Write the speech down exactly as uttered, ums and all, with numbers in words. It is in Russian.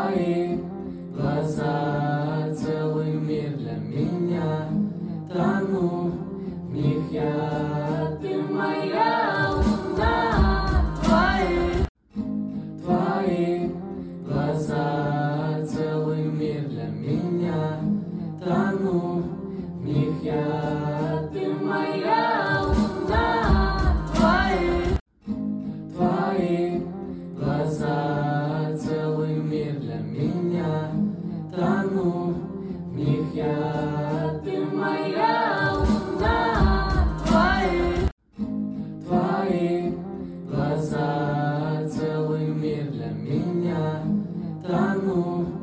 Твои глаза целый мир для меня. Тону в них я, ты моя луна. Твои, твои глаза целый мир для меня. Тону в них я, ты моя луна. Твои, твои глаза целый мир для меня. Тону в них я, ты моя луна. Твои, твои глаза целый мир для меня. Тону